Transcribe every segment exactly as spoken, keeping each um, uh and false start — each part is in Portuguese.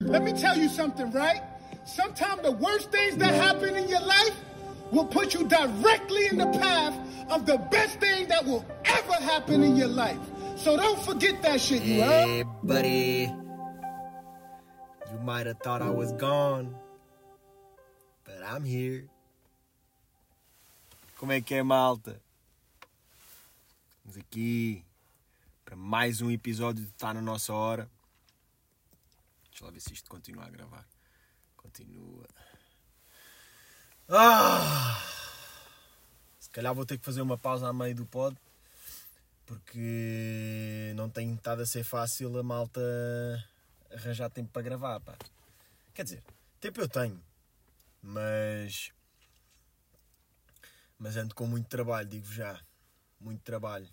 Let me tell you something, right? Sometimes the worst things that happen in your life will put you directly in the path of the best thing that will ever happen in your life. So don't forget that shit, you heard? Hey, buddy. You might have thought I was gone, but I'm here. Como é que é, malta? Estamos aqui para mais um episódio de Tá na Nossa Hora. Deixa lá ver se isto continua a gravar. Continua. Ah! Se calhar vou ter que fazer uma pausa a meio do pod, porque não tem estado a ser fácil a malta arranjar tempo para gravar, pá. Quer dizer, tempo eu tenho, mas mas ando com muito trabalho, digo já, muito trabalho.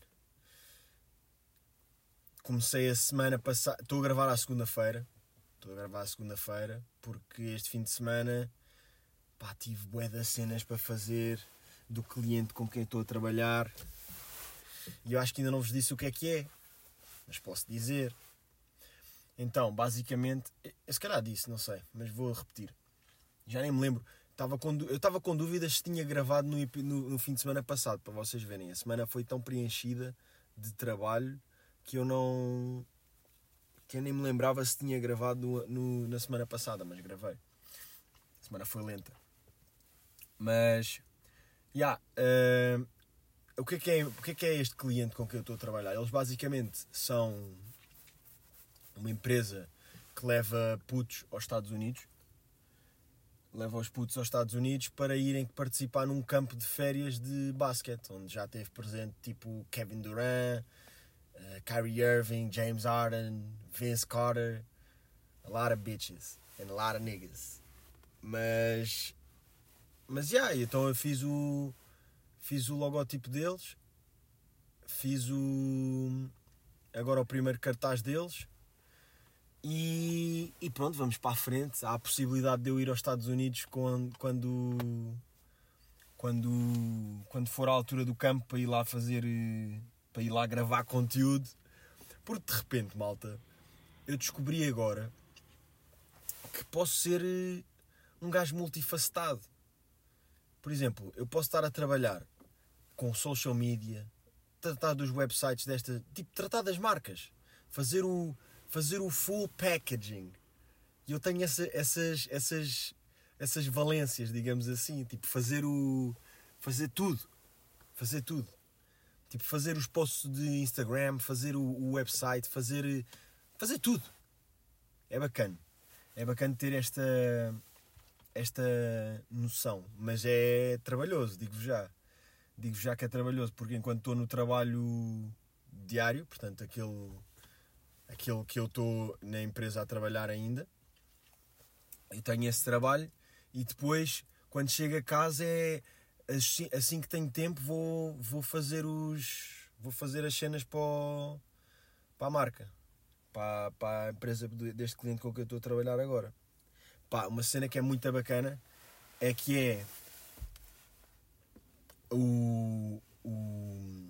Comecei a semana passada, estou a gravar à segunda-feira, estou a gravar à segunda-feira, porque este fim de semana, pá, tive bué de cenas para fazer do cliente com quem estou a trabalhar. E eu acho que ainda não vos disse o que é que é, mas posso dizer. Então, basicamente, eu se calhar disse, não sei, mas vou repetir. Já nem me lembro. Estava com, eu estava com dúvidas se tinha gravado no, no, no fim de semana passado, para vocês verem. A semana foi tão preenchida de trabalho que eu não... que eu nem me lembrava se tinha gravado no, no, na semana passada, mas gravei. A semana foi lenta. Mas, já, yeah, uh, o, que é que é, o que é que é este cliente com quem eu estou a trabalhar? Eles basicamente são uma empresa que leva putos aos Estados Unidos. Leva os putos aos Estados Unidos para irem participar num campo de férias de basquete, onde já teve presente tipo Kevin Durant, uh, Kyrie Irving, James Harden, Vince Carter, a lot of bitches and a lot of niggas. Mas, mas já, yeah, então eu fiz o, fiz o logotipo deles, fiz o, agora o primeiro cartaz deles. E, e pronto, vamos para a frente. Há a possibilidade de eu ir aos Estados Unidos quando, quando, quando, quando for a altura do campo para ir lá fazer, para ir lá gravar conteúdo. Porque de repente, malta, eu descobri agora que posso ser um gajo multifacetado. Por exemplo, eu posso estar a trabalhar com social media, tratar dos websites desta, tipo, tratar das marcas, fazer o fazer o full packaging. E eu tenho essa, essas, essas, essas valências, digamos assim, tipo fazer o fazer tudo, fazer tudo, tipo fazer os posts de Instagram, fazer o, o website, fazer fazer tudo. É bacana, é bacana ter esta esta noção, mas é trabalhoso, digo já, digo já que é trabalhoso, porque enquanto estou no trabalho diário, portanto aquele aquilo que eu estou na empresa a trabalhar ainda, eu tenho esse trabalho e depois quando chego a casa é assim, assim que tenho tempo vou, vou fazer os vou fazer as cenas para, o, para a marca, para, para a empresa deste cliente com que eu estou a trabalhar agora. Pá, uma cena que é muito bacana é que é o, o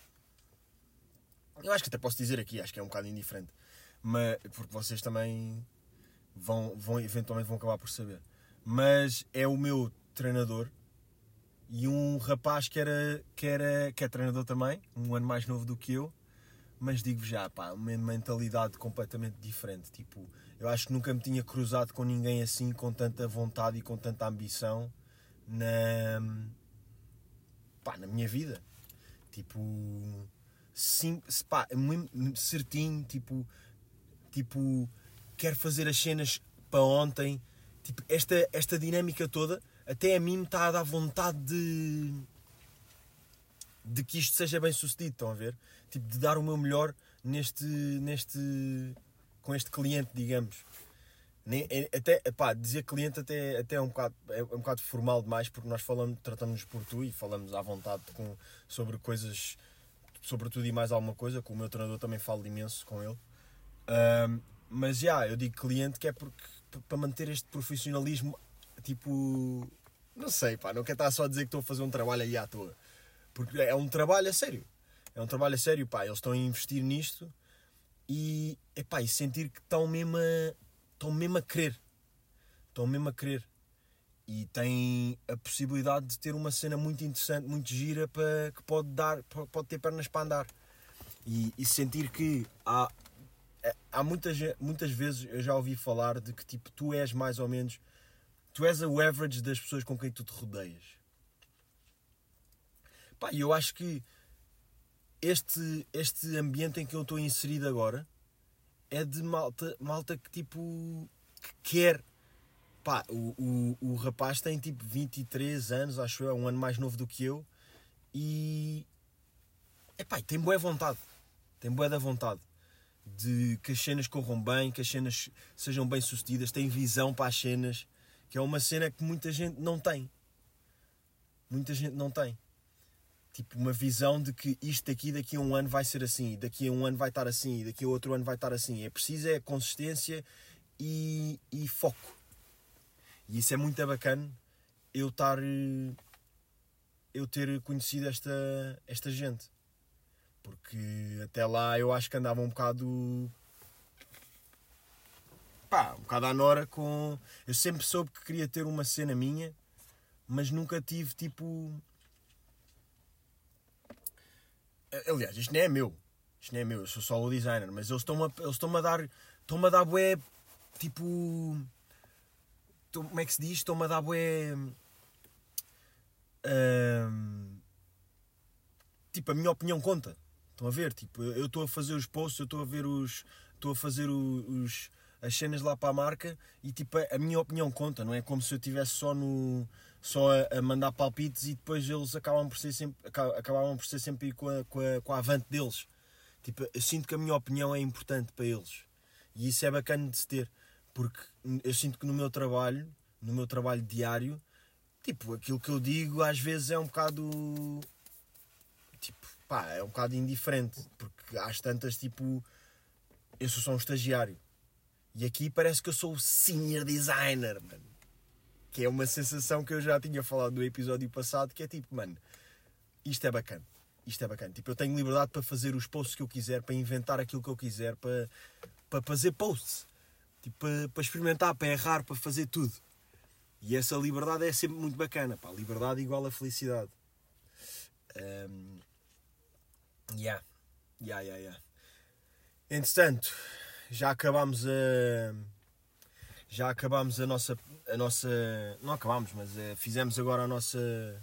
eu acho que até posso dizer aqui, acho que é um bocado indiferente, mas, porque vocês também vão, vão, eventualmente vão acabar por saber. Mas é o meu treinador e um rapaz que, era, que, era, que é treinador também, um ano mais novo do que eu, mas digo já, pá, uma mentalidade completamente diferente. Tipo, eu acho que nunca me tinha cruzado com ninguém assim, com tanta vontade e com tanta ambição na, pá, na minha vida. Tipo... Sim, pá, certinho, tipo, tipo, quero fazer as cenas para ontem, tipo, esta, esta dinâmica toda, até a mim me está a dar vontade de, de que isto seja bem sucedido, estão a ver? Tipo, de dar o meu melhor neste, neste, com este cliente, digamos. Nem, até, pá, dizer cliente até, até é, um bocado, é um bocado formal demais, porque nós falamos, tratamos-nos por tu e falamos à vontade com, sobre coisas... sobre tudo e mais alguma coisa, que o meu treinador também fala imenso com ele. Um, mas já, yeah, eu digo cliente que é porque, para manter este profissionalismo, tipo, não sei, pá, não quero estar só a dizer que estou a fazer um trabalho aí à toa. Porque é um trabalho a sério. É um trabalho a sério, pá, eles estão a investir nisto e, epá, e sentir que estão mesmo a, estão mesmo a querer. Estão mesmo a querer. E têm a possibilidade de ter uma cena muito interessante, muito gira, para, que pode, dar, pode ter pernas para andar. E, e sentir que há, há muitas, muitas vezes eu já ouvi falar de que tipo, tu és mais ou menos, tu és o average das pessoas com quem tu te rodeias. Pá, e eu acho que este, este ambiente em que eu estou inserido agora é de malta, malta que tipo que quer. Pá, o, o, o rapaz tem tipo vinte e três anos, acho eu, é um ano mais novo do que eu, e epá, tem boa vontade, tem boa da vontade de que as cenas corram bem, que as cenas sejam bem sucedidas, tem visão para as cenas, que é uma cena que muita gente não tem. Muita gente não tem. Tipo, uma visão de que isto daqui, daqui a um ano vai ser assim, daqui a um ano vai estar assim, daqui a outro ano vai estar assim. É preciso é consistência e, e foco. E isso é muito bacana, eu estar, eu ter conhecido esta, esta gente. Porque até lá eu acho que andava um bocado, pá, um bocado à nora com... Eu sempre soube que queria ter uma cena minha, mas nunca tive tipo... Aliás, isto nem é meu, isto nem é meu, eu sou só o designer, mas eles estão-me a, eles estão-me a dar, estão-me a dar bué, tipo... Como é que se diz? Estou-me a dar bué... Hum, tipo, a minha opinião conta. Estão a ver? Tipo, eu estou a fazer os posts, eu estou a ver os... Estou a fazer os, as cenas lá para a marca e tipo, a minha opinião conta. Não é como se eu estivesse só, no, só a, a mandar palpites e depois eles acabam por ser sempre, acabavam por ser sempre com a, com a, com a avante deles. Tipo, eu sinto que a minha opinião é importante para eles. E isso é bacana de se ter. Porque eu sinto que no meu trabalho, no meu trabalho diário, tipo, aquilo que eu digo às vezes é um bocado, tipo, pá, é um bocado indiferente. Porque às tantas, tipo, eu sou só um estagiário. E aqui parece que eu sou o senior designer, mano. Que é uma sensação que eu já tinha falado no episódio passado, que é tipo, mano, isto é bacana. Isto é bacana. Tipo, eu tenho liberdade para fazer os posts que eu quiser, para inventar aquilo que eu quiser, para, para fazer posts. Tipo, para, para experimentar, para errar, para fazer tudo. E essa liberdade é sempre muito bacana. Pá. Liberdade igual a felicidade. Um, yeah. Yeah, yeah, yeah. Entretanto, já acabámos a... Já acabámos a nossa... A nossa não acabámos, mas uh, fizemos agora a nossa...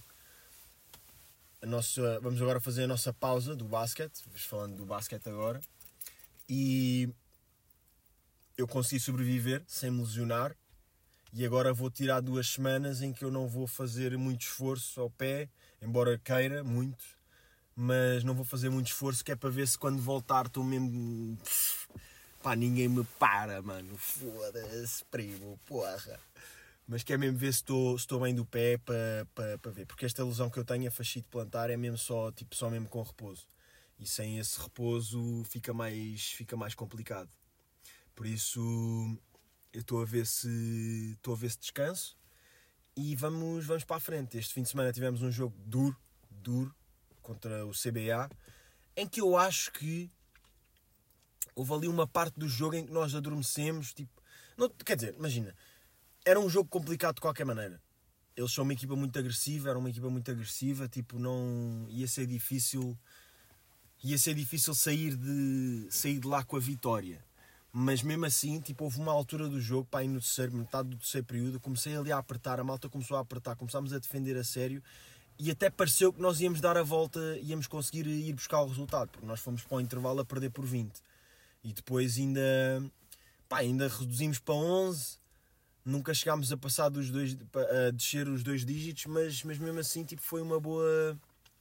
A nossa... Vamos agora fazer a nossa pausa do basquete. Falando do basquete agora. E... Eu consegui sobreviver sem me lesionar e agora vou tirar duas semanas em que eu não vou fazer muito esforço ao pé, embora queira muito, mas não vou fazer muito esforço, que é para ver se quando voltar estou mesmo... Pá, ninguém me para, mano, foda-se, primo, porra. Mas que é mesmo ver se estou, se estou bem do pé para, para, para ver, porque esta lesão que eu tenho, a fascite plantar, é mesmo só, tipo, só mesmo com repouso. E sem esse repouso fica mais, fica mais complicado. Por isso, eu estou a ver se estou a ver se descanso e vamos, vamos para a frente. Este fim de semana tivemos um jogo duro, duro, contra o C B A, em que eu acho que houve ali uma parte do jogo em que nós adormecemos. Tipo, não, quer dizer, imagina, era um jogo complicado de qualquer maneira. Eles são uma equipa muito agressiva, era uma equipa muito agressiva, tipo, não ia ser difícil, ia ser difícil sair de, sair de lá com a vitória. Mas mesmo assim, tipo, houve uma altura do jogo, pá, aí no terceiro, metade do terceiro período, eu comecei ali a apertar, a malta começou a apertar, começámos a defender a sério e até pareceu que nós íamos dar a volta, íamos conseguir ir buscar o resultado, porque nós fomos para o intervalo a perder por vinte. E depois ainda, pá, ainda reduzimos para onze, nunca chegámos a passar dos dois, a descer os dois dígitos, mas, mas mesmo assim, tipo, foi uma boa...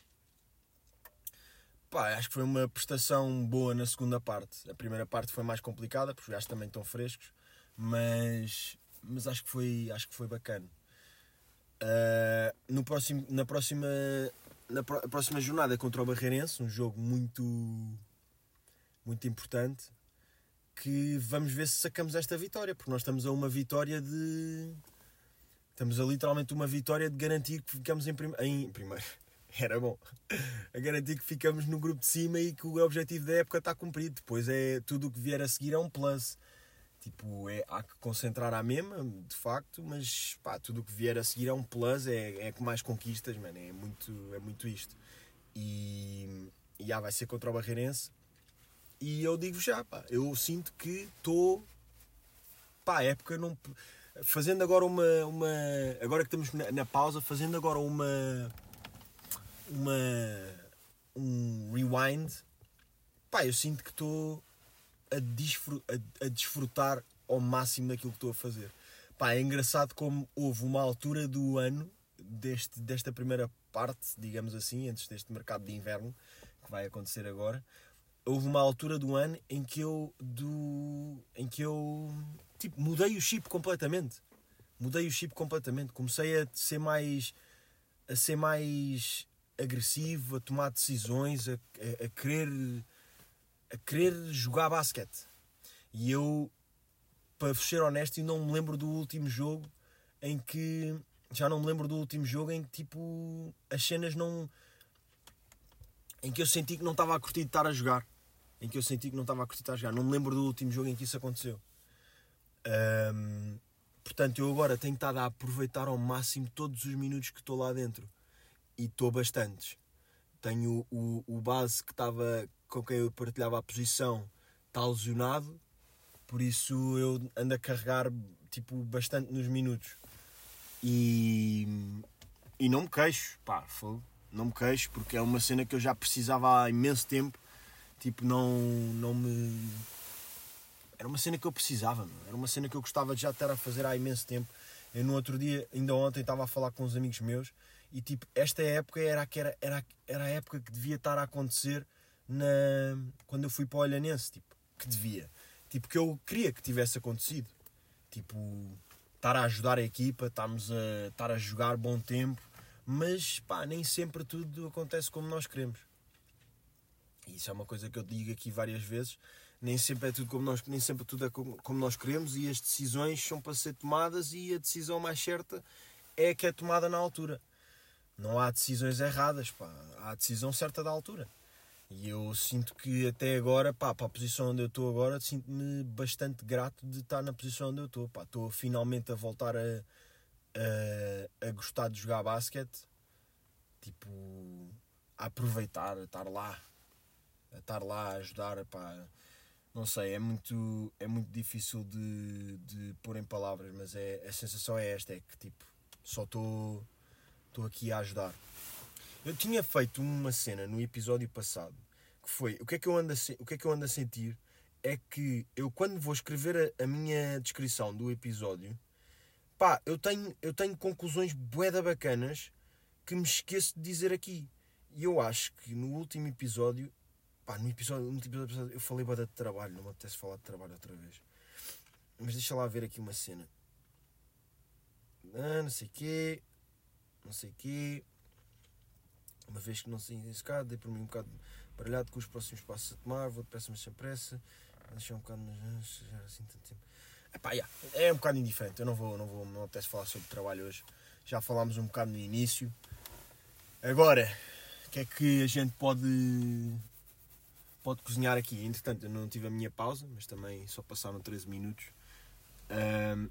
Pá, acho que foi uma prestação boa na segunda parte. A primeira parte foi mais complicada, porque os gajos também estão frescos, mas, mas acho, que foi, acho que foi bacana. Uh, no próximo, na, próxima, na pro, próxima jornada contra o Barreirense, um jogo muito, muito importante, que vamos ver se sacamos esta vitória, porque nós estamos a uma vitória de... Estamos a literalmente uma vitória de garantir que ficamos em, prim, em primeiro. Era bom. A garantir que ficamos no grupo de cima e que o objetivo da época está cumprido. Depois é tudo o que vier a seguir é um plus. Tipo, é, há que concentrar à mesma, de facto, mas pá, tudo o que vier a seguir é um plus, é, é com mais conquistas, mano, é muito, é muito isto. E, e já vai ser contra o Barreirense. E eu digo já, pá, eu sinto que estou, pá, a época não... Fazendo agora uma, uma... Agora que estamos na, na pausa, fazendo agora uma... Uma... Um rewind, pá, eu sinto que estou... A, desfru- a, a desfrutar ao máximo daquilo que estou a fazer. Pá, é engraçado como houve uma altura do ano, deste, desta primeira parte, digamos assim, antes deste mercado de inverno, que vai acontecer agora, houve uma altura do ano em que eu, do, em que eu tipo, mudei o chip completamente. Mudei o chip completamente. Comecei a ser mais, a ser mais agressivo, a tomar decisões, a, a, a querer... a querer jogar basquete. E eu, para ser honesto, não me lembro do último jogo em que... Já não me lembro do último jogo em que, tipo, as cenas não... Em que eu senti que não estava a curtir de estar a jogar. Em que eu senti que não estava a curtir de estar a jogar. Não me lembro do último jogo em que isso aconteceu. Um, portanto, eu agora tenho estado a aproveitar ao máximo todos os minutos que estou lá dentro. E estou bastantes. Tenho o, o base que estava... com quem eu partilhava a posição está lesionado, por isso eu ando a carregar tipo, bastante nos minutos e, e não me queixo, pá, fogo, não me queixo porque é uma cena que eu já precisava há imenso tempo, tipo, não, não me... Era uma cena que eu precisava, meu. Era uma cena que eu gostava de já estar a fazer há imenso tempo. Eu no outro dia, ainda ontem, estava a falar com uns amigos meus e tipo, esta época era, era, era, era a época que devia estar a acontecer na... quando eu fui para o Olhanense, tipo, que devia, tipo, que eu queria que tivesse acontecido, tipo, estar a ajudar a equipa, estarmos a estar a jogar bom tempo, mas pá, nem sempre tudo acontece como nós queremos. E isso é uma coisa que eu digo aqui várias vezes, nem sempre é tudo como nós, nem sempre tudo é como, como nós queremos, e as decisões são para ser tomadas e a decisão mais certa é a que é tomada na altura. Não há decisões erradas, pá, há a decisão certa da altura. E eu sinto que até agora, pá, para a posição onde eu estou agora, sinto-me bastante grato de estar na posição onde eu estou. Pá, estou finalmente a voltar a, a, a gostar de jogar basquete. Tipo, a aproveitar, a estar lá. A estar lá, a ajudar, pá. Não sei, é muito, é muito difícil de, de pôr em palavras, mas é, a sensação é esta, é que tipo, só estou, estou aqui a ajudar. Eu tinha feito uma cena no episódio passado, que foi, o que é que eu ando a, o que é que eu ando a sentir, é que eu quando vou escrever a, a minha descrição do episódio, pá, eu tenho, eu tenho conclusões bué da bacanas que me esqueço de dizer aqui. E eu acho que no último episódio, pá, no episódio, no último episódio eu falei bué de trabalho, não me apetece falar de trabalho outra vez. Mas deixa lá ver aqui uma cena. Ah, não sei o quê, não sei o quê... Uma vez que não sei escada, dei por mim um bocado baralhado com os próximos passos a tomar, vou depressa mas sem pressa, deixar um bocado, mas já assim tanto tempo. Epá, yeah, é um bocado indiferente, eu não vou, não vou, não apetece falar sobre trabalho hoje, já falámos um bocado no início. Agora, o que é que a gente pode, pode cozinhar aqui? Entretanto, eu não tive a minha pausa, mas também só passaram treze minutos. Um,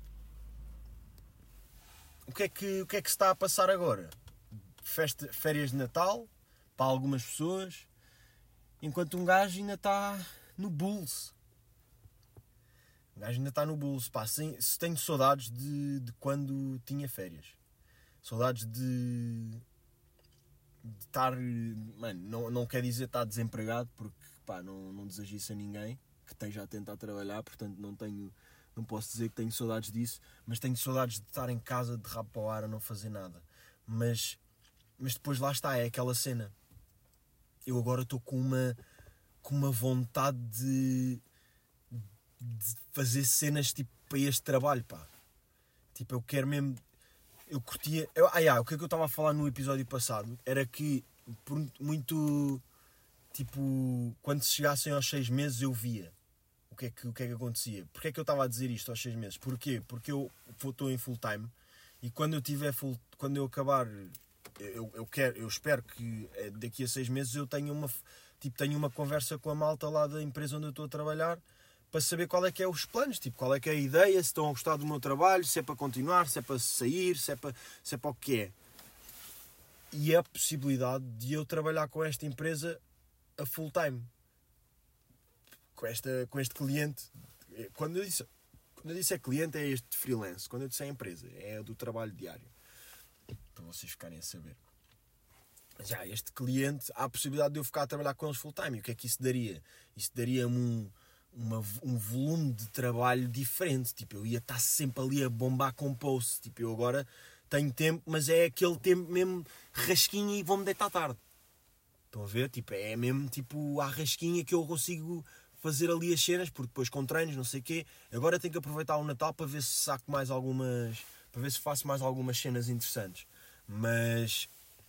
o, que é que, o que é que se está a passar agora? Festa, férias de Natal para algumas pessoas, enquanto um gajo ainda está no Bulls. Um gajo ainda está no Bulls. Pá, se, se tenho saudades de, de quando tinha férias, saudades de, de estar, mano, não, não quer dizer estar desempregado, porque pá, não, não desejo isso a ninguém que esteja a tentar trabalhar, portanto não tenho, não posso dizer que tenho saudades disso, mas tenho saudades de estar em casa de rabo para o ar a não fazer nada. Mas Mas depois lá está, é aquela cena. Eu agora estou com uma, com uma vontade de, de fazer cenas tipo para este trabalho, pá. Tipo, eu quero mesmo... Eu curtia... Eu, ah, yeah, o que é que eu estava a falar no episódio passado era que, por muito... Tipo, quando se chegassem aos seis meses eu via o que é que, o que, é que acontecia. Porquê é que eu estava a dizer isto aos seis meses? Porquê? Porque eu estou em full time e quando eu tiver full... Quando eu acabar... Eu, eu, quero, eu espero que daqui a seis meses eu tenha uma, tipo, tenha uma conversa com a malta lá da empresa onde eu estou a trabalhar para saber qual é que é os planos, tipo, qual é que é a ideia, se estão a gostar do meu trabalho, se é para continuar, se é para sair, se é para, se é para o que é. E a possibilidade de eu trabalhar com esta empresa a full time. Com, esta, com este cliente. Quando eu, disse, quando eu disse é cliente, é este freelance. Quando eu disse é empresa, é do trabalho diário. Para vocês ficarem a saber. Já este cliente, há a possibilidade de eu ficar a trabalhar com eles full time. E o que é que isso daria? Isso daria-me um, uma, um volume de trabalho diferente. Tipo, eu ia estar sempre ali a bombar com posts. Tipo, eu agora tenho tempo, mas é aquele tempo mesmo rasquinha e vou-me deitar tarde. Estão a ver? Tipo, é mesmo tipo à rasquinha que eu consigo fazer ali as cenas, porque depois com treinos, não sei o quê. Agora tenho que aproveitar o Natal para ver se saco mais algumas... para ver se faço mais algumas cenas interessantes. Mas...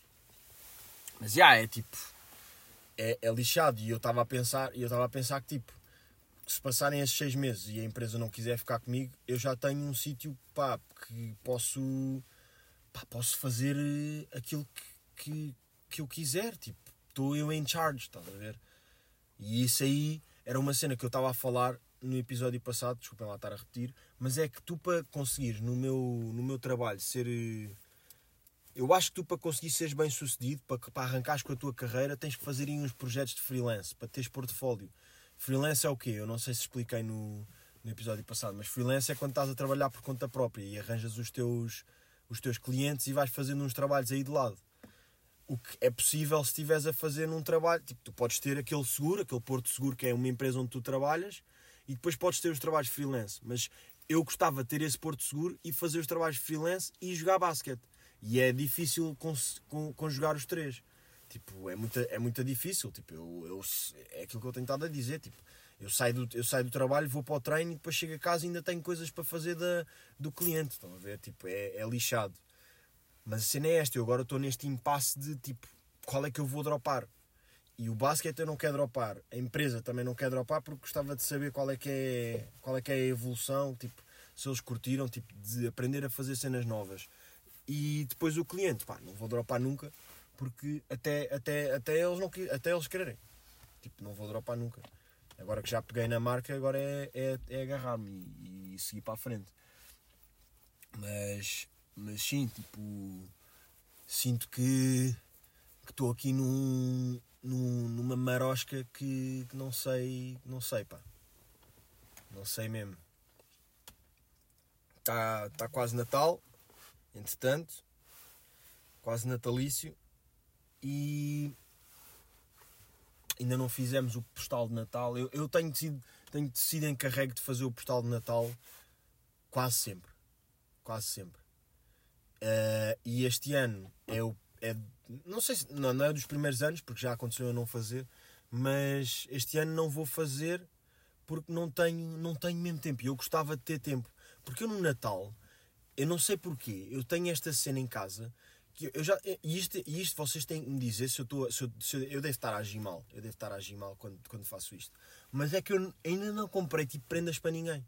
Mas, já, é tipo... É, é lixado. E eu estava a pensar... E eu estava a pensar que, tipo... Se passarem esses seis meses e a empresa não quiser ficar comigo, eu já tenho um sítio, pá, que posso... Pá, posso fazer aquilo que, que, que eu quiser. Tipo, estou eu em charge, estás a ver? E isso aí era uma cena que eu estava a falar no episódio passado, desculpem lá estar a repetir, mas é que tu, para conseguires no meu, no meu trabalho ser... Eu acho que tu, para conseguir seres bem sucedido, para, para arrancares com a tua carreira, tens que fazer aí uns projetos de freelance, para teres portfólio. Freelance é o quê? Eu não sei se expliquei no, no episódio passado, mas freelance é quando estás a trabalhar por conta própria e arranjas os teus, os teus clientes e vais fazendo uns trabalhos aí de lado. O que é possível se estiveres a fazer num trabalho, tipo, tu podes ter aquele seguro, aquele porto seguro que é uma empresa onde tu trabalhas, e depois podes ter os trabalhos freelance. Mas eu gostava de ter esse porto seguro e fazer os trabalhos freelance e jogar basquete. E é difícil conjugar os três. Tipo, é muito, é muito difícil. Tipo, eu, eu, é aquilo que eu tenho estado a dizer. Tipo, eu, saio do, eu saio do trabalho, vou para o treino e depois chego a casa e ainda tenho coisas para fazer da, do cliente. Estão a ver? Tipo, é, é lixado. Mas a cena é esta, eu agora estou neste impasse de tipo, qual é que eu vou dropar? E o basquete eu não quero dropar, a empresa também não quer dropar porque gostava de saber qual é que é, qual é, que é a evolução, tipo, se eles curtiram, tipo, de aprender a fazer cenas novas. E depois o cliente, pá, não vou dropar nunca, porque até, até, até, eles, não, até eles quererem. Tipo, não vou dropar nunca. Agora que já peguei na marca, agora é, é, é agarrar-me e, e seguir para a frente. Mas... Mas sim, tipo, sinto que estou aqui num, num, numa marosca que, que não sei, não sei, pá. Não sei mesmo. Está tá quase Natal, entretanto, quase natalício, e ainda não fizemos o postal de Natal. Eu, eu tenho sido, tenho sido encarregue de fazer o postal de Natal quase sempre. Quase sempre. Uh, e este ano é o. É, não sei se. Não, não é dos primeiros anos, porque já aconteceu eu não fazer, mas este ano não vou fazer porque não tenho, não tenho mesmo tempo. E eu gostava de ter tempo. Porque eu no Natal, eu não sei porquê, eu tenho esta cena em casa que eu já. E isto, e isto vocês têm que me dizer se eu estou. Se eu, se eu, eu devo estar a agir mal. Eu devo estar a agir mal quando, quando faço isto. Mas é que eu ainda não comprei tipo prendas para ninguém.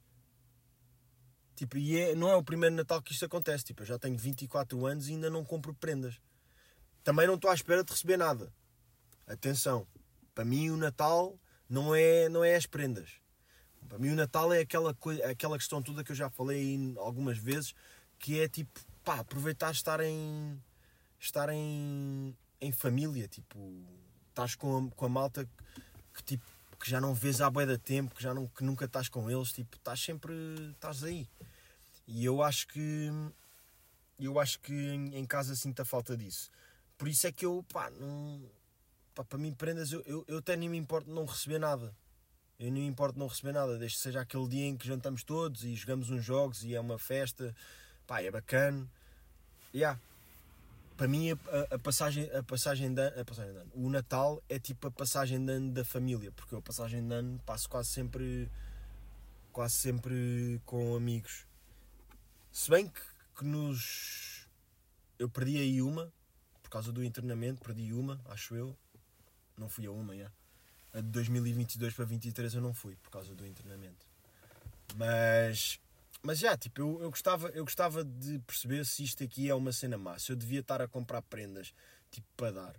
Tipo, e é, não é o primeiro Natal que isto acontece. Tipo, eu já tenho vinte e quatro anos e ainda não compro prendas. Também não estou à espera de receber nada. Atenção. Para mim o Natal não é, não é as prendas. Para mim o Natal é aquela, coisa, aquela questão toda que eu já falei algumas vezes, que é tipo, pá, aproveitar estar em, estar em, em família. Tipo, estás com a, com a malta que, tipo, que já não vês há bué de tempo, que, já não, que nunca estás com eles, tipo, estás sempre, estás aí. E eu acho que, eu acho que em, em casa sinto a falta disso. Por isso é que eu, pá, não, pá, para mim prendas, eu, eu, eu até nem me importo de não receber nada. Eu não me importo de não receber nada, desde que seja aquele dia em que jantamos todos e jogamos uns jogos e é uma festa, pá, é bacana. Yeah. Para mim a, a, a passagem, a passagem de ano, a passagem de ano, o Natal é tipo a passagem de ano da família, porque eu a passagem de ano passo quase sempre, quase sempre com amigos. Se bem que, que nos, eu perdi aí uma, por causa do internamento, perdi uma, acho eu, não fui a uma, yeah. A de dois mil e vinte e dois para vinte e três eu não fui, por causa do internamento. Mas... Mas já, tipo, eu, eu, gostava, eu gostava de perceber se isto aqui é uma cena má. Se eu devia estar a comprar prendas, tipo, para dar.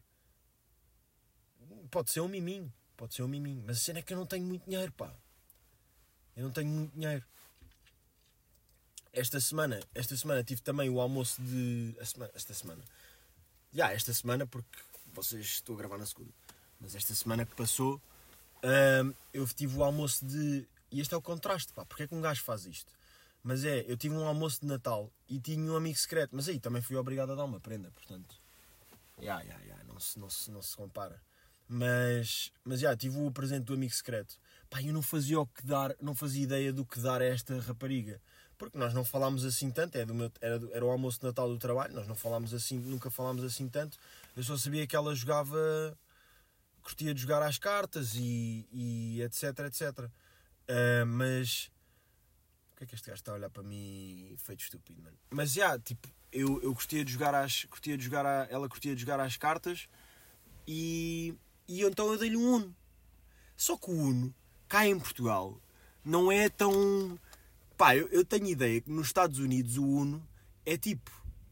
Pode ser um miminho. Pode ser um miminho. Mas a cena é que eu não tenho muito dinheiro, pá. Eu não tenho muito dinheiro. Esta semana, esta semana tive também o almoço de... A semana, esta semana. Já, yeah, esta semana, porque vocês estão a gravar na segunda. Mas esta semana que passou, hum, eu tive o almoço de... E este é o contraste, pá. Porque é que um gajo faz isto? Mas é, eu tive um almoço de Natal e tinha um amigo secreto. Mas aí também fui obrigado a dar uma prenda, portanto... Ya, ya, ya, não se, não se, não se compara. Mas, mas já, tive o presente do amigo secreto. Pá, eu não fazia o que dar, não fazia ideia do que dar a esta rapariga. Porque nós não falámos assim tanto, é do meu, era, do, era o almoço de Natal do trabalho, nós não falámos assim, nunca falámos assim tanto. Eu só sabia que ela jogava, curtia de jogar às cartas e, e etc, etcétera. Uh, mas... O que é que este gajo está a olhar para mim feito estúpido, mano? Mas já, tipo, eu, eu curtia de jogar às... Curtia de jogar a, ela curtia de jogar às cartas e, e então eu dei-lhe um Uno. Só que o Uno, cá em Portugal, não é tão... Pá, eu, eu tenho ideia que nos Estados Unidos o Uno é tipo...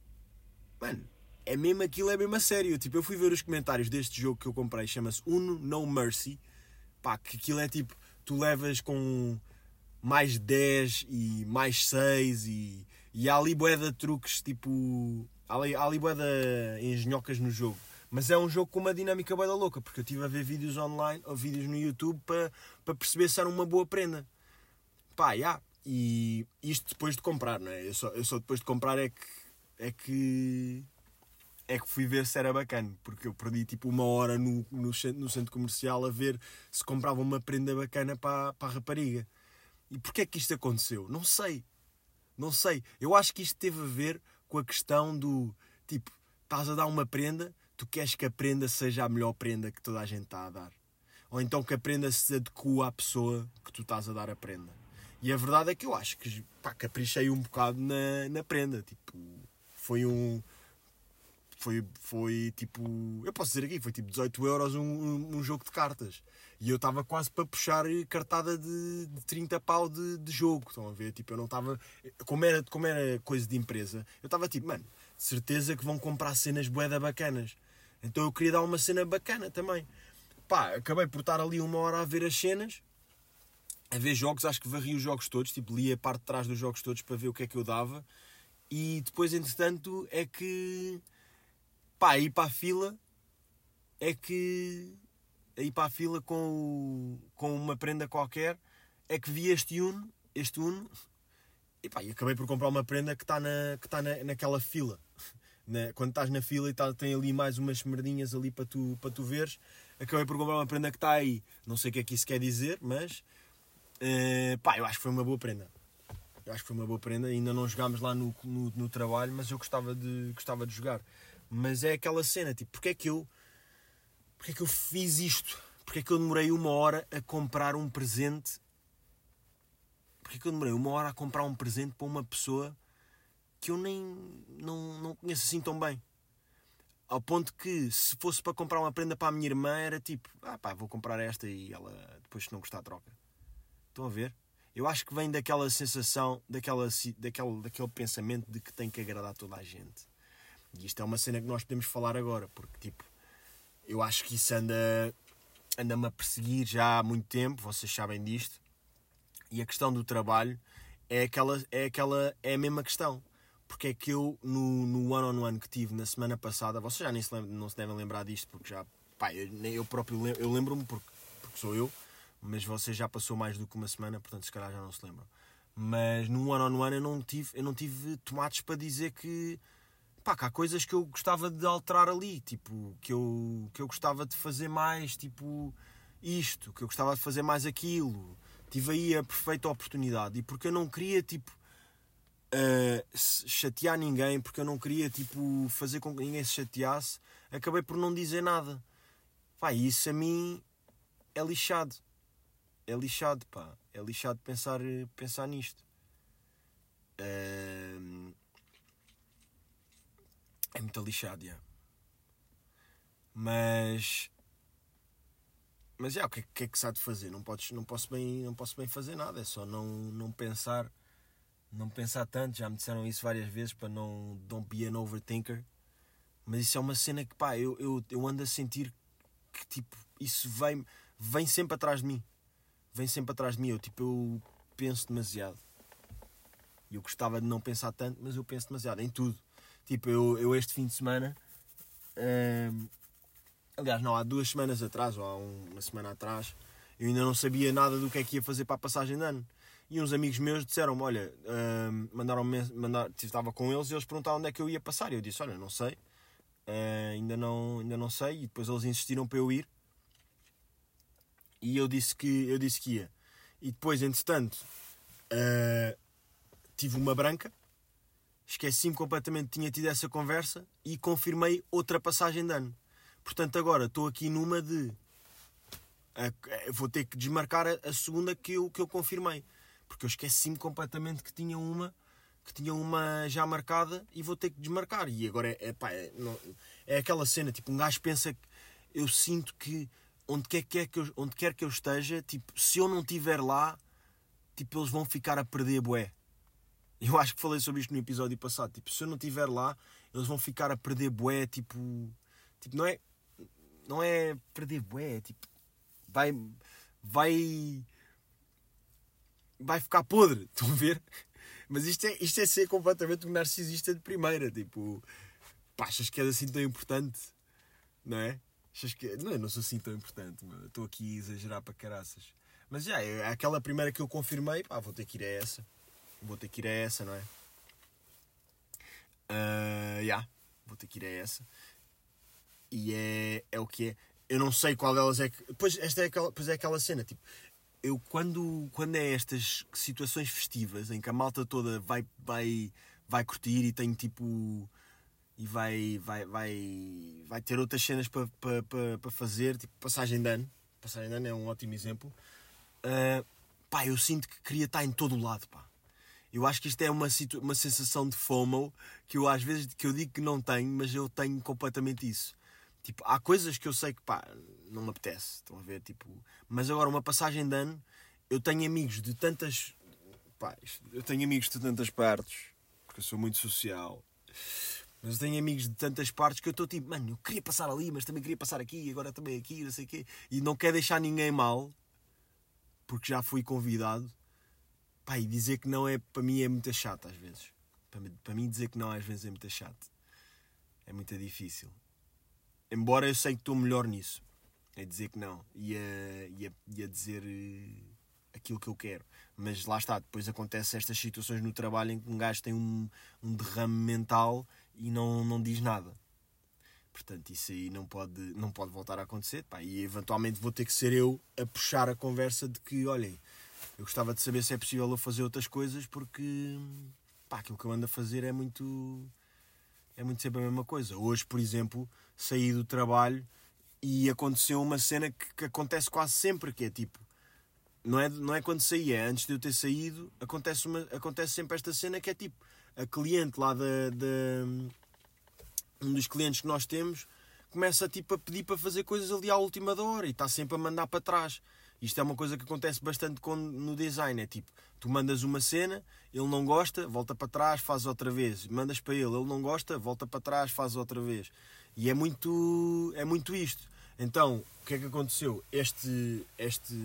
Mano, é mesmo aquilo, é mesmo a sério. Tipo, eu fui ver os comentários deste jogo que eu comprei, chama-se Uno No Mercy. Pá, que aquilo é tipo... Tu levas com... mais dez e mais seis e, e há ali bué de truques, tipo... Há ali, há ali bué de engenhocas no jogo. Mas é um jogo com uma dinâmica bué da louca, porque eu estive a ver vídeos online, ou vídeos no YouTube, para, para perceber se era uma boa prenda. Pá, já. Yeah. E isto depois de comprar, não é? Eu só, eu só depois de comprar é que... É que... É que fui ver se era bacana, porque eu perdi tipo uma hora no, no, no centro comercial a ver se comprava uma prenda bacana para, para a rapariga. E porquê é que isto aconteceu? Não sei. Não sei. Eu acho que isto teve a ver com a questão do... Tipo, estás a dar uma prenda, tu queres que a prenda seja a melhor prenda que toda a gente está a dar. Ou então que a prenda se adequa à pessoa que tu estás a dar a prenda. E a verdade é que eu acho que, pá, caprichei um bocado na, na prenda. Tipo, foi um... Foi, foi tipo... Eu posso dizer aqui, foi tipo dezoito euros um, um, um jogo de cartas. E eu estava quase para puxar cartada de, de trinta pau de, de jogo. Estão a ver? Tipo, eu não estava... Como era, como era coisa de empresa, eu estava tipo, mano, certeza que vão comprar cenas bué bacanas. Então eu queria dar uma cena bacana também. Pá, acabei por estar ali uma hora a ver as cenas, a ver jogos, acho que varri os jogos todos, tipo, li a parte de trás dos jogos todos para ver o que é que eu dava. E depois, entretanto, é que... Pá, aí para a fila é que... Aí para a fila com, o, com uma prenda qualquer é que vi este Uno, este Uno e, pá, e acabei por comprar uma prenda que está na, que está na, naquela fila. Na, quando estás na fila e tá, tem ali mais umas merdinhas ali para tu, para tu veres, acabei por comprar uma prenda que está aí. Não sei o que é que isso quer dizer, mas uh, pá, eu acho que foi uma boa prenda. Eu acho que foi uma boa prenda. Ainda não jogámos lá no, no, no trabalho, mas eu gostava de, gostava de jogar. Mas é aquela cena, tipo, porque é que eu porque é que eu fiz isto? Porque é que eu demorei uma hora a comprar um presente? Porque é que eu demorei uma hora a comprar um presente para uma pessoa que eu nem não, não conheço assim tão bem? Ao ponto que, se fosse para comprar uma prenda para a minha irmã, era tipo, ah pá, vou comprar esta e ela depois, se não gostar, troca. Estão a ver? Eu acho que vem daquela sensação, daquela, daquele, daquele pensamento de que tem que agradar toda a gente. E isto é uma cena que nós podemos falar agora, porque tipo, eu acho que isso anda, anda-me a perseguir já há muito tempo, vocês sabem disto. E a questão do trabalho é aquela, é aquela, é a mesma questão. Porque é que eu, no, no one-on-one que tive na semana passada, vocês já nem se lembram, não se devem lembrar disto, porque já, pá, eu, eu próprio lembro, eu lembro-me porque, porque sou eu, mas vocês já passou mais do que uma semana, portanto se calhar já não se lembram. Mas no one-on-one eu não tive, eu não tive tomates para dizer que... Pá, que há coisas que eu gostava de alterar ali, tipo, que eu, que eu gostava de fazer mais, tipo, isto, que eu gostava de fazer mais aquilo. Tive aí a perfeita oportunidade. E porque eu não queria, tipo, uh, chatear ninguém, porque eu não queria, tipo, fazer com que ninguém se chateasse, acabei por não dizer nada. Pá, e isso a mim é lixado. É lixado, pá. É lixado pensar, pensar nisto. Uh... É muito lixado, já. Mas... Mas, já, o que é, que é que se há de fazer? Não, podes, não, posso bem, não posso bem fazer nada. É só não, não pensar... Não pensar tanto. Já me disseram isso várias vezes, para não... Don't be an overthinker. Mas isso é uma cena que, pá, eu, eu, eu ando a sentir que, tipo, isso vem, vem sempre atrás de mim. Vem sempre atrás de mim. Eu, tipo, eu... penso demasiado. E eu gostava de não pensar tanto, mas eu penso demasiado em tudo. Tipo, eu, eu este fim de semana... Hum, aliás, não, há duas semanas atrás, ou há um, uma semana atrás, eu ainda não sabia nada do que é que ia fazer para a passagem de ano. E uns amigos meus disseram-me, olha, hum, mandaram-me, mandaram, estava com eles e eles perguntaram onde é que eu ia passar. E eu disse, olha, não sei. Uh, ainda, não, ainda não sei. E depois eles insistiram para eu ir. E eu disse que, eu disse que ia. E depois, entretanto, uh, tive uma branca. Esqueci-me completamente que tinha tido essa conversa e confirmei outra passagem de ano. Portanto, agora estou aqui numa de... Uh, vou ter que desmarcar a, a segunda que eu, que eu confirmei. Porque eu esqueci-me completamente que tinha uma... que tinha uma já marcada e vou ter que desmarcar. E agora é, é, pá, é, não, é aquela cena, tipo, um gajo pensa que eu sinto que onde quer, quer que eu, onde quer que eu esteja, tipo, se eu não estiver lá, tipo, eles vão ficar a perder bué. Eu acho que falei sobre isto no episódio passado. Tipo, se eu não estiver lá, eles vão ficar a perder bué, tipo... Tipo, não é... Não é perder bué, é tipo... Vai... Vai... Vai ficar podre, estão a ver? Mas isto é, isto é ser completamente um narcisista de primeira. Tipo, pá, achas que é assim tão importante? Não é? Achas que... Não, eu não sou assim tão importante. Meu. Estou aqui a exagerar para caraças. Mas já, é aquela primeira que eu confirmei. Pá, vou ter que ir a essa. Vou ter que ir a essa, não é? Uh, yeah, vou ter que ir a essa. E é, é o que é. Eu não sei qual delas é que... Pois, esta é aquela, pois é aquela cena, tipo... Eu, quando, quando é estas situações festivas em que a malta toda vai, vai, vai curtir e tem tipo... E vai, vai, vai, vai ter outras cenas para pa, pa, pa fazer, tipo passagem de ano. Passagem de ano é um ótimo exemplo. Uh, pá, eu sinto que queria estar em todo o lado, pá. Eu acho que isto é uma, situ- uma sensação de FOMO que eu às vezes que eu digo que não tenho, mas eu tenho completamente isso. Tipo, há coisas que eu sei que, pá, não me apetece, estão a ver, tipo... Mas agora, uma passagem de ano, eu tenho amigos de tantas... Pá, eu tenho amigos de tantas partes, porque eu sou muito social. Mas eu tenho amigos de tantas partes que eu estou tipo, mano, eu queria passar ali, mas também queria passar aqui, agora também aqui, não sei o quê. E não quero deixar ninguém mal, porque já fui convidado. Pá, e dizer que não é, para mim é muito chato às vezes. Para mim, para mim dizer que não às vezes é muito chato. É muito difícil. Embora eu sei que estou melhor nisso. É dizer que não. E a, e a, e a dizer uh, aquilo que eu quero. Mas lá está, depois acontecem estas situações no trabalho em que um gajo tem um, um derrame mental e não, não diz nada. Portanto, isso aí não pode, não pode voltar a acontecer. Pá, e eventualmente vou ter que ser eu a puxar a conversa de que, olhem, eu gostava de saber se é possível eu fazer outras coisas porque, pá, aquilo que eu ando a fazer é muito... É muito sempre a mesma coisa. Hoje, por exemplo, saí do trabalho e aconteceu uma cena que, que acontece quase sempre, que é tipo... Não é, não é quando saí, é antes de eu ter saído, acontece, uma, acontece sempre esta cena que é tipo... A cliente lá da... da um dos clientes que nós temos começa tipo, a pedir para fazer coisas ali à última da hora e está sempre a mandar para trás. Isto é uma coisa que acontece bastante quando, no design. É tipo, tu mandas uma cena, ele não gosta, volta para trás, faz outra vez. Mandas para ele, ele não gosta, volta para trás, faz outra vez. E é muito, é muito isto. Então, o que é que aconteceu? Este, este...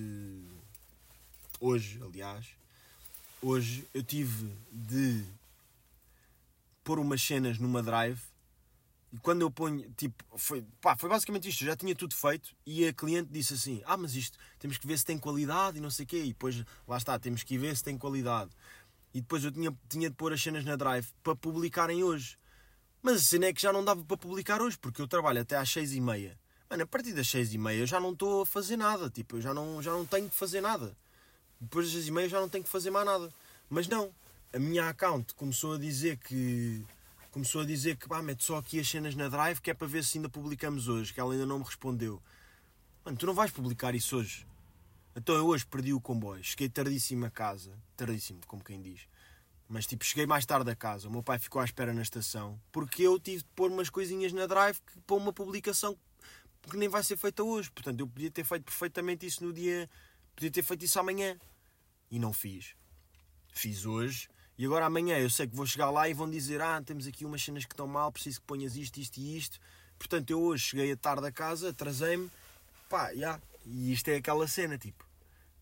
Hoje, aliás, hoje eu tive de pôr umas cenas numa drive. E quando eu ponho, tipo, foi, pá, foi basicamente isto, eu já tinha tudo feito e a cliente disse assim, ah, mas isto, temos que ver se tem qualidade e não sei o quê, e depois, lá está, temos que ir ver se tem qualidade. E depois eu tinha, tinha de pôr as cenas na drive para publicarem hoje. Mas a cena é que já não dava para publicar hoje, porque eu trabalho até às seis e meia. Mano, a partir das seis e meia eu já não estou a fazer nada, tipo, eu já não, já não tenho que fazer nada. Depois das seis e meia eu já não tenho que fazer mais nada. Mas não, a minha account começou a dizer que... Começou a dizer que, pá, mete só aqui as cenas na drive que é para ver se ainda publicamos hoje, que ela ainda não me respondeu. Mano, tu não vais publicar isso hoje. Então eu hoje perdi o comboio, cheguei tardíssimo a casa, tardíssimo, como quem diz. Mas tipo, cheguei mais tarde a casa, o meu pai ficou à espera na estação, porque eu tive de pôr umas coisinhas na drive que, para uma publicação que nem vai ser feita hoje. Portanto, eu podia ter feito perfeitamente isso no dia, podia ter feito isso amanhã. E não fiz. Fiz hoje. E agora amanhã eu sei que vou chegar lá e vão dizer, ah, temos aqui umas cenas que estão mal, preciso que ponhas isto, isto e isto. Portanto, eu hoje cheguei a tarde a casa, atrasei-me, pá, já. Yeah. E isto é aquela cena, tipo.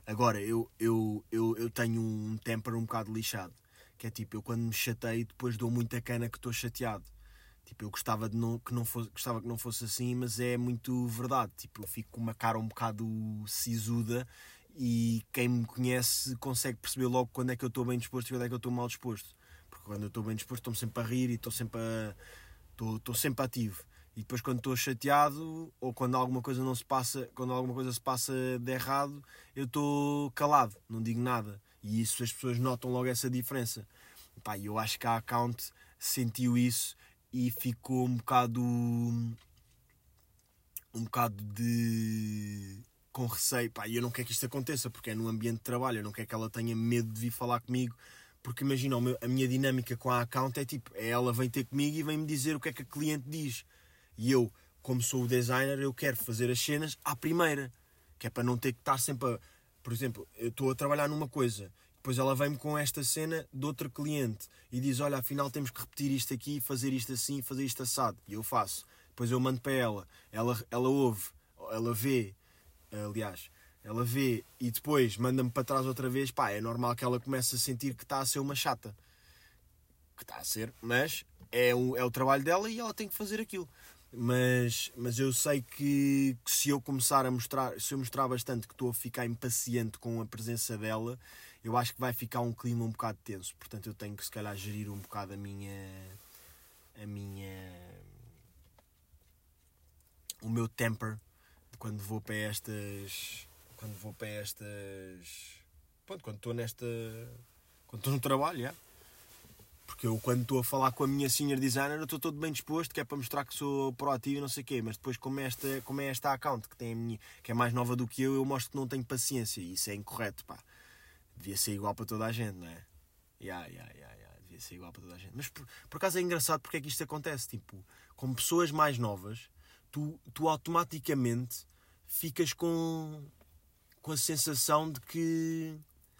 Agora, eu, eu, eu, eu tenho um temper um bocado lixado. Que é tipo, eu quando me chateio, depois dou muita cana que estou chateado. Tipo, eu gostava, de não, que não fosse, gostava que não fosse assim, mas é muito verdade. Tipo, eu fico com uma cara um bocado sisuda e quem me conhece consegue perceber logo quando é que eu estou bem disposto e quando é que eu estou mal disposto. Porque quando eu estou bem disposto estou-me sempre a rir e estou sempre, a, estou, estou sempre ativo. E depois quando estou chateado ou quando alguma coisa não se passa, quando alguma coisa se passa de errado, eu estou calado, não digo nada. E isso as pessoas notam logo essa diferença. Pá, eu acho que a account sentiu isso e ficou um bocado um bocado de com receio. Pá, eu não quero que isto aconteça porque é no ambiente de trabalho, eu não quero que ela tenha medo de vir falar comigo, porque imagina, a minha dinâmica com a account é tipo, é ela vem ter comigo e vem-me dizer o que é que a cliente diz. E eu, como sou o designer, eu quero fazer as cenas à primeira, que é para não ter que estar sempre a... Por exemplo, eu estou a trabalhar numa coisa, depois ela vem-me com esta cena de outro cliente e diz, olha, afinal temos que repetir isto aqui, fazer isto assim, fazer isto assado. E eu faço. Depois eu mando para ela, ela, ela ouve, ela vê, aliás, ela vê e depois manda-me para trás outra vez. Pá, é normal que ela comece a sentir que está a ser uma chata. Que está a ser, mas é o, é o trabalho dela e ela tem que fazer aquilo. Mas, mas eu sei que, que se eu começar a mostrar, se eu mostrar bastante que estou a ficar impaciente com a presença dela, eu acho que vai ficar um clima um bocado tenso. Portanto, eu tenho que se calhar gerir um bocado a minha... A minha... O meu temper quando vou para estas... Quando vou para estas... Pronto, quando estou nesta... Quando estou no trabalho, já. Porque eu quando estou a falar com a minha senior designer eu estou todo bem disposto, que é para mostrar que sou proativo e não sei o quê. Mas depois como, esta, como é esta account que, tem a minha, que é mais nova do que eu, eu mostro que não tenho paciência. E isso é incorreto, pá. Devia ser igual para toda a gente, não é? Yeah, yeah, yeah, yeah. Devia ser igual para toda a gente. Mas por, por acaso é engraçado porque é que isto acontece. Tipo, com pessoas mais novas, tu, tu automaticamente ficas com, com a sensação de que...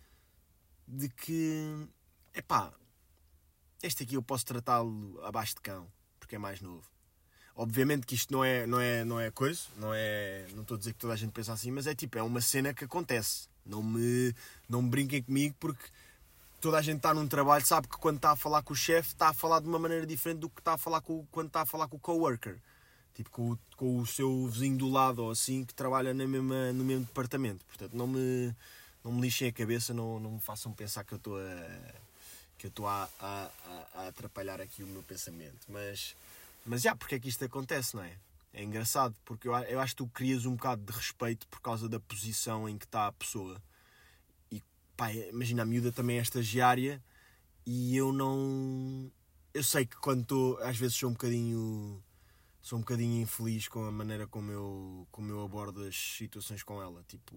De que... Epá, este aqui eu posso tratá-lo abaixo de cão, porque é mais novo. Obviamente que isto não é, não é, não é coisa, não é, não estou a dizer que toda a gente pensa assim, mas é tipo, é uma cena que acontece. Não me, não me brinquem comigo, porque toda a gente está num trabalho, sabe que quando está a falar com o chefe, está a falar de uma maneira diferente do que está a falar com, quando está a falar com o coworker. Tipo, com o, com o seu vizinho do lado ou assim, que trabalha na mesma, no mesmo departamento. Portanto, não me, não me lixem a cabeça, não, não me façam pensar que eu estou a... que eu estou a, a, a atrapalhar aqui o meu pensamento, mas, mas já, porque é que isto acontece, não é? É engraçado, porque eu, eu acho que tu crias um bocado de respeito por causa da posição em que está a pessoa. E pá, imagina, a miúda também é estagiária e eu não... Eu sei que quando estou, às vezes sou um bocadinho... Sou um bocadinho infeliz com a maneira como eu, como eu abordo as situações com ela, tipo...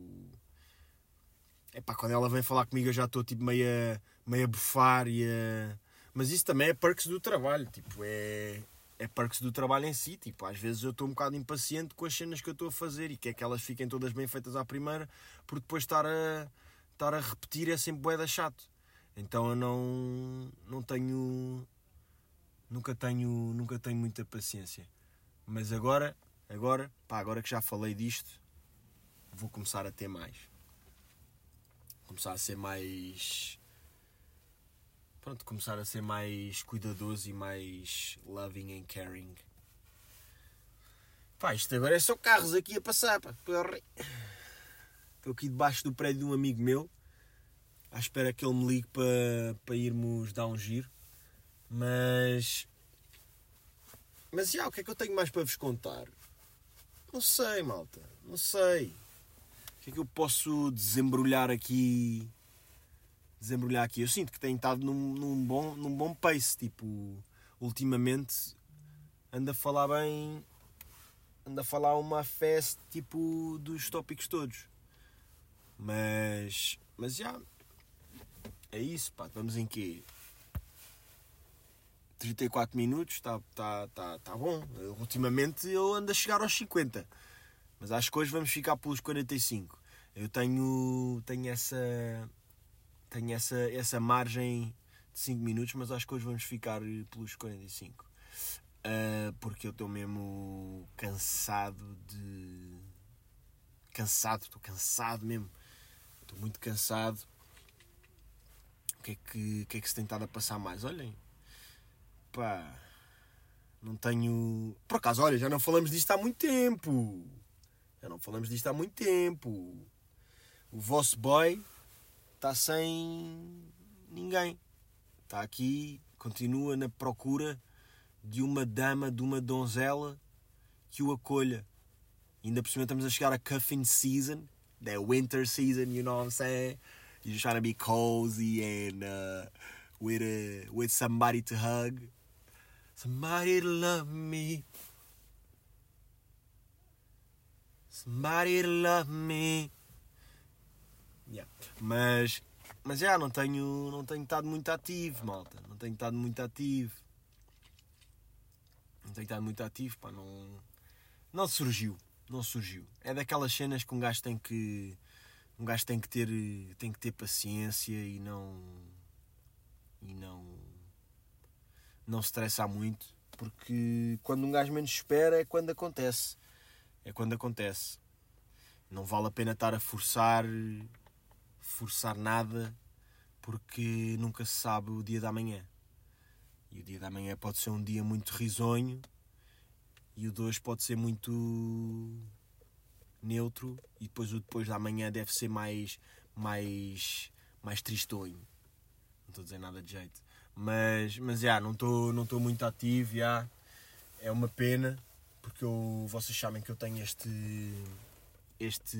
Epá, quando ela vem falar comigo eu já estou tipo meio a, meio a bufar e a... Mas isso também é perks do trabalho, tipo, é, é perks do trabalho em si, tipo, às vezes eu estou um bocado impaciente com as cenas que eu estou a fazer e quer que elas fiquem todas bem feitas à primeira, porque depois estar a, estar a repetir é sempre bué da chato. Então eu não, não tenho, nunca tenho, nunca tenho muita paciência. Mas agora, agora, pá, agora que já falei disto, vou começar a ter mais. Começar a ser mais... Pronto, começar a ser mais cuidadoso e mais loving and caring. Pá, isto agora é só carros aqui a passar, pá. Estou aqui debaixo do prédio de um amigo meu, à espera que ele me ligue para, para irmos dar um giro. Mas... Mas, já, o que é que eu tenho mais para vos contar? Não sei, malta. Não sei. O que é que eu posso desembrulhar aqui? Desembrulhar aqui. Eu sinto que tenho estado num, num, bom, num bom pace. Tipo, ultimamente ando a falar bem. Ando a falar uma festa tipo dos tópicos todos. Mas. Mas já. É isso, pá. Vamos em quê? trinta e quatro minutos. Está tá, tá, tá bom. Ultimamente eu ando a chegar aos cinquenta. Mas acho que hoje vamos ficar pelos quarenta e cinco. Eu tenho, tenho, essa, tenho essa, essa margem de cinco minutos, mas acho que hoje vamos ficar pelos quarenta e cinco. Uh, porque eu estou mesmo cansado de... Cansado, estou cansado mesmo. Estou muito cansado. O que é que, o que é que se tem estado a passar mais? Olhem, pá, não tenho... Por acaso, olha, já não falamos disto há muito tempo. Já não falamos disto há muito tempo. O vosso boy está sem ninguém. Está aqui, continua na procura de uma dama, de uma donzela que o acolha. Ainda por cima estamos a chegar a cuffing season, the winter season, you know what I'm saying? You're just trying to be cozy and uh, with a, with somebody to hug, somebody to love me, somebody to love me. Yeah. Mas, mas já não tenho, não tenho estado muito ativo, malta. Não tenho estado muito ativo. Não tenho estado muito ativo, pá, não, não surgiu, não surgiu. É daquelas cenas que um gajo tem que, um gajo tem que ter, tem que ter paciência e não, e não, não se estressar muito, porque quando um gajo menos espera é quando acontece, é quando acontece. Não vale a pena estar a forçar, forçar nada, porque nunca se sabe o dia da manhã. E o dia da manhã pode ser um dia muito risonho e o de hoje pode ser muito neutro e depois o depois da manhã deve ser mais, mais, mais tristonho. Não estou a dizer nada de jeito. Mas, mas já, não estou não estou muito ativo, já. É uma pena, porque eu, vocês sabem que eu tenho este, este,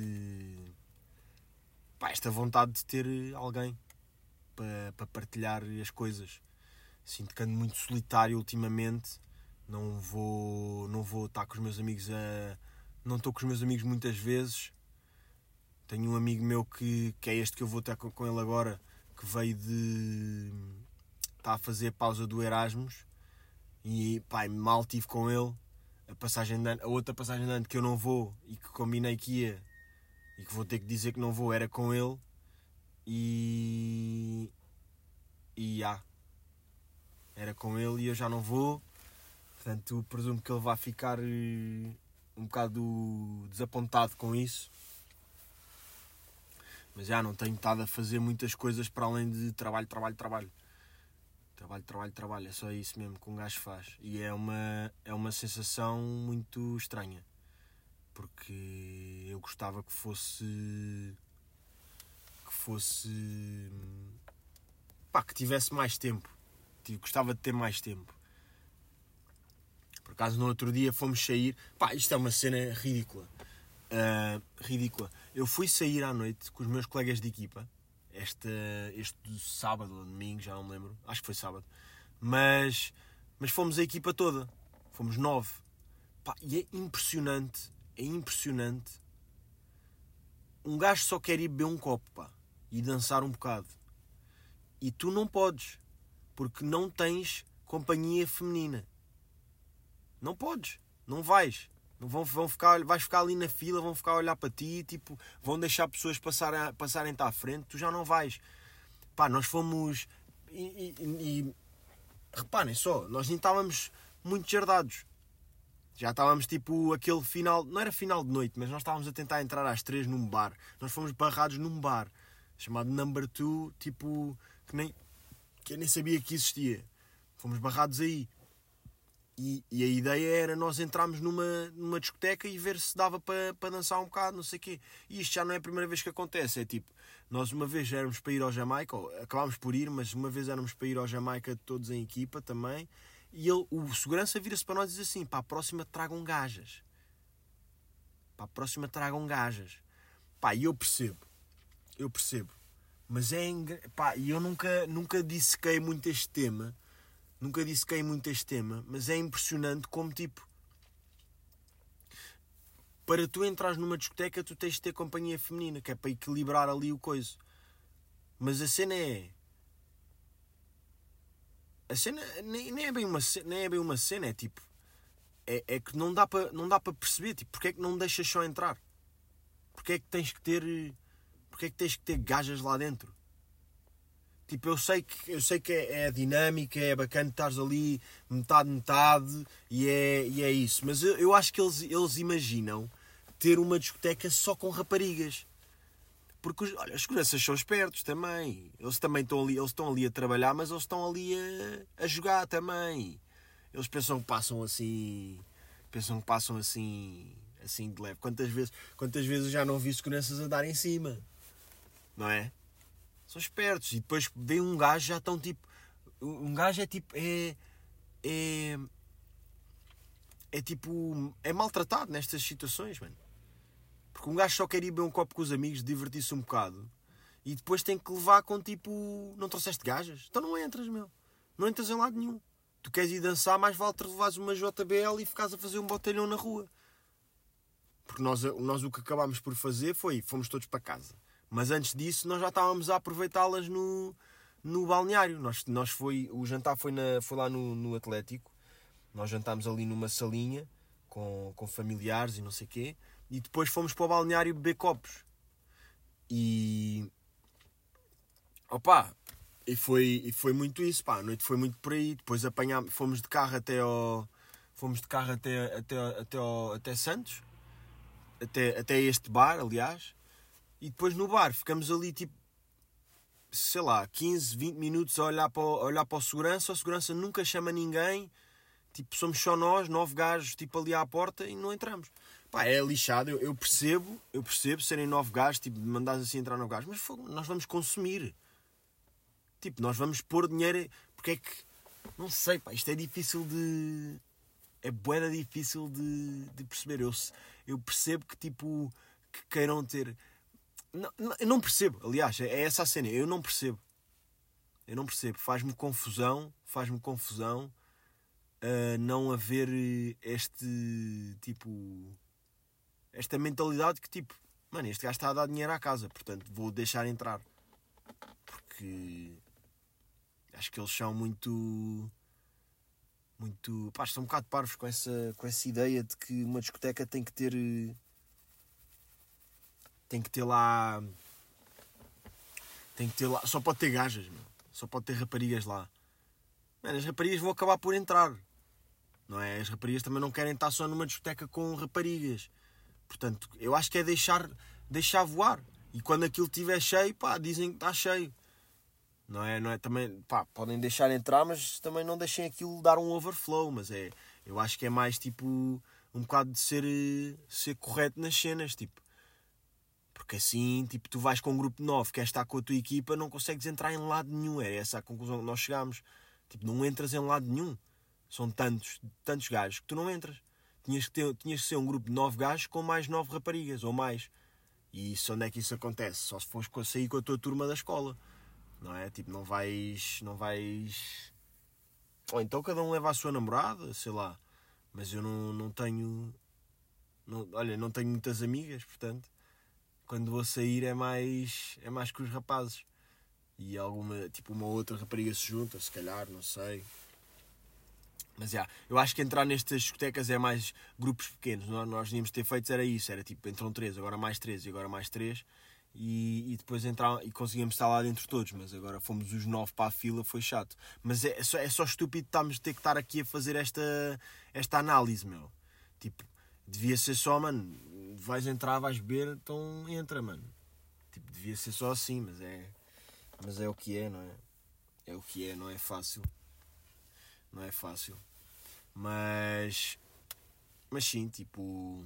pá, esta vontade de ter alguém para, para partilhar as coisas. Sinto que ando muito solitário ultimamente. Não vou, não vou estar com os meus amigos a... Não estou com os meus amigos muitas vezes. Tenho um amigo meu que, que é este que eu vou estar com, com ele agora, que veio de... Está a fazer a pausa do Erasmus. E pá, mal tive com ele. A, passagem de ano, a outra passagem de ano que eu não vou e que combinei que ia e que vou ter que dizer que não vou era com ele. E... E há. Era com ele e eu já não vou. Portanto, presumo que ele vai ficar um bocado desapontado com isso. Mas já não tenho estado a fazer muitas coisas para além de trabalho, trabalho, trabalho. Trabalho, trabalho, trabalho. É só isso mesmo que um gajo faz. E é uma, é uma sensação muito estranha. Porque eu gostava que fosse... Que fosse... Pá, que tivesse mais tempo. Gostava de ter mais tempo. Por acaso no outro dia fomos sair. Pá, isto é uma cena ridícula. Uh, ridícula. Eu fui sair à noite com os meus colegas de equipa. Este, este sábado ou domingo, já não me lembro. Acho que foi sábado. Mas, mas fomos a equipa toda. Fomos nove. Pá, e é impressionante. É impressionante. Um gajo só quer ir beber um copo, pá, e dançar um bocado. E tu não podes. Porque não tens companhia feminina. Não podes. Não vais. Não vão, vão ficar, vais ficar ali na fila, vão ficar a olhar para ti, tipo, vão deixar pessoas passarem, passarem-te à frente, tu já não vais. Pá, nós fomos... E, e, e reparem só, nós nem estávamos muito jardados. Já estávamos tipo aquele final... Não era final de noite, mas nós estávamos a tentar entrar às três num bar. Nós fomos barrados num bar, chamado Number Two, tipo, que nem... que eu nem sabia que existia. Fomos barrados aí. E, e a ideia era nós entrarmos numa, numa discoteca e ver se dava para, para dançar um bocado, não sei o quê. E isto já não é a primeira vez que acontece. É tipo, nós uma vez éramos para ir ao Jamaica, ou acabámos por ir, mas uma vez éramos para ir ao Jamaica todos em equipa também. E ele, o segurança vira-se para nós e diz assim: para a próxima tragam gajas. Para a próxima tragam gajas. Pá, e eu percebo. Eu percebo. Mas é... Pá, e eu nunca, nunca dissequei muito este tema. Nunca dissequei muito este tema. Mas é impressionante como, tipo... Para tu entrares numa discoteca, tu tens de ter companhia feminina. Que é para equilibrar ali o coisa. Mas a cena é... A cena nem, nem, é bem uma, nem é bem uma cena. É tipo... É, é que não dá para não dá para perceber. Tipo, porque é que não deixas só entrar? Porque é que tens que ter... Porque é que tens que ter gajas lá dentro? Tipo, eu sei que, eu sei que é, é dinâmica, é bacana estares ali metade, metade, e é, e é isso. Mas eu, eu acho que eles, eles imaginam ter uma discoteca só com raparigas. Porque os, olha, os seguranças são espertos também. Eles também estão ali, eles estão ali a trabalhar, mas eles estão ali a, a jogar também. Eles pensam que passam assim... Pensam que passam assim... Assim de leve. Quantas vezes, quantas vezes eu já não vi seguranças a dar em cima? Não é? São espertos. E depois vem um gajo, já estão tipo... Um gajo é tipo... É... É... É tipo... É maltratado nestas situações, mano. Porque um gajo só quer ir beber um copo com os amigos, divertir-se um bocado. E depois tem que levar com tipo... Não trouxeste gajas? Então não entras, meu. Não entras em lado nenhum. Tu queres ir dançar, mais vale te levares uma J B L e ficares a fazer um botelhão na rua. Porque nós, nós o que acabámos por fazer foi... Fomos todos para casa. Mas antes disso nós já estávamos a aproveitá-las no, no balneário. Nós, nós foi, o jantar foi, na, foi lá no, no Atlético. Nós jantámos ali numa salinha com, com familiares e não sei o quê. E depois fomos para o balneário beber copos. E... Opa! E foi, e foi muito isso, pá. A noite foi muito por aí. Depois apanhámos... Fomos de carro até ao... Fomos de carro até, até, até, ao, até Santos. Até, até este bar, aliás. E depois no bar ficamos ali tipo... Sei lá, quinze, vinte minutos a olhar para o, a olhar para o segurança. O segurança nunca chama ninguém. Tipo, somos só nós, nove gajos, tipo, ali à porta e não entramos. Pá, é lixado, eu, eu percebo, eu percebo serem nove gajos, tipo, mandares assim entrar nove gajos, mas fogo, nós vamos consumir. Tipo, nós vamos pôr dinheiro, porque é que, não sei, pá, isto é difícil de... É bué difícil de, de perceber. Eu, eu percebo que, tipo, que queiram ter... Não, não, eu não percebo, aliás, é essa a cena, eu não percebo. Eu não percebo, faz-me confusão, faz-me confusão uh, não haver este, tipo... Esta mentalidade que tipo, mano, este gajo está a dar dinheiro à casa, portanto vou deixar entrar. Porque acho que eles são muito, muito, pá, estão um bocado parvos com essa, com essa ideia de que uma discoteca tem que ter, tem que ter lá, tem que ter lá, só pode ter gajas, meu. Só pode ter raparigas lá. Mano, as raparigas vão acabar por entrar, não é? As raparigas também não querem estar só numa discoteca com raparigas. Portanto, eu acho que é deixar, deixar voar. E quando aquilo estiver cheio, pá, dizem que está cheio. Não é? Não é também, pá, podem deixar entrar, mas também não deixem aquilo dar um overflow. Mas é, eu acho que é mais tipo, um bocado de ser, ser correto nas cenas, tipo. Porque assim, tipo, tu vais com um grupo de nove, queres estar com a tua equipa, não consegues entrar em lado nenhum. É essa a conclusão que nós chegámos. Tipo, não entras em lado nenhum. São tantos, tantos gajos que tu não entras. Tinhas que, ter, tinhas que ser um grupo de nove gajos com mais nove raparigas, ou mais. E isso, onde é que isso acontece? Só se fores sair com a tua turma da escola. Não é? Tipo, não vais... Não vais... Ou então cada um leva a sua namorada, sei lá. Mas eu não, não tenho... Não, olha, não tenho muitas amigas, portanto... Quando vou sair é mais... É mais com os rapazes. E alguma... Tipo, uma outra rapariga se junta, se calhar, não sei... Mas já, yeah, eu acho que entrar nestas discotecas é mais grupos pequenos. Nós, nós íamos ter feito era isso, era tipo, entram três, agora mais três e agora mais três. E, e depois entrar, e conseguíamos estar lá dentro todos. Mas agora fomos os nove para a fila, foi chato. Mas é, é, só, é só estúpido estarmos ter que estar aqui a fazer esta, esta análise, meu. Tipo, devia ser só, mano, vais entrar, vais beber, então entra, mano. Tipo, devia ser só assim, mas é, mas é o que é, não é? É o que é, não é fácil. Não é fácil. Mas... Mas sim, tipo...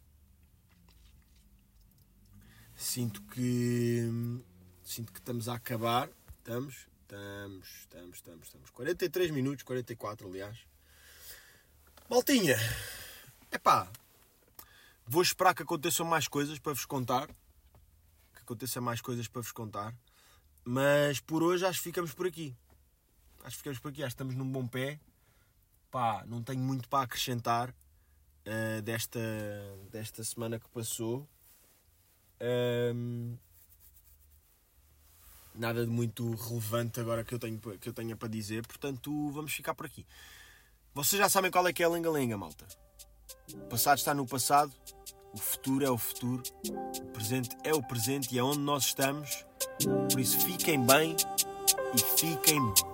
Sinto que... Sinto que estamos a acabar. Estamos? Estamos, estamos, estamos, estamos. quarenta e três minutos, quarenta e quatro, aliás. Maltinha! Epá! Vou esperar que aconteçam mais coisas para vos contar. Que aconteçam mais coisas para vos contar. Mas por hoje acho que ficamos por aqui. Acho que ficamos por aqui. Acho que estamos num bom pé. Pá, não tenho muito para acrescentar uh, desta, desta semana que passou. Um, nada de muito relevante agora que eu, tenho, que eu tenha para dizer. Portanto, vamos ficar por aqui. Vocês já sabem qual é que é a lenga-lenga, malta. O passado está no passado. O futuro é o futuro. O presente é o presente e é onde nós estamos. Por isso, fiquem bem e fiquem